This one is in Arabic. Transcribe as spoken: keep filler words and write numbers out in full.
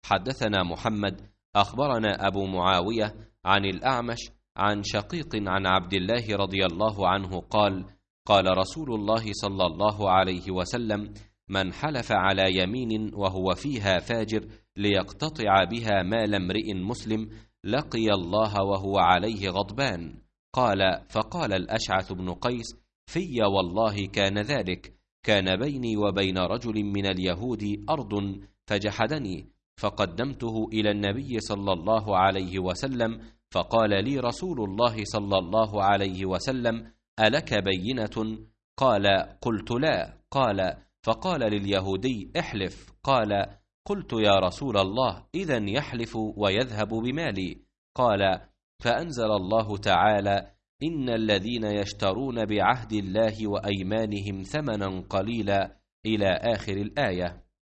حدثنا محمد أخبرنا أبو معاوية عن الأعمش عن شقيق عن عبد الله رضي الله عنه قال قال رسول الله صلى الله عليه وسلم: من حلف على يمين وهو فيها فاجر ليقتطع بها مال امرئ مسلم لقي الله وهو عليه غضبان. قال: فقال الأشعث بن قيس: في والله كان ذلك، كان بيني وبين رجل من اليهود أرض فجحدني، فقدمته إلى النبي صلى الله عليه وسلم، فقال لي رسول الله صلى الله عليه وسلم: ألك بينة؟ قال: قلت لا. قال: فقال لليهودي: احلف. قال: قلت يا رسول الله إذن يحلف ويذهب بمالي. قال: فأنزل الله تعالى: إن الذين يشترون بعهد الله وأيمانهم ثمنا قليلا إلى آخر الآية.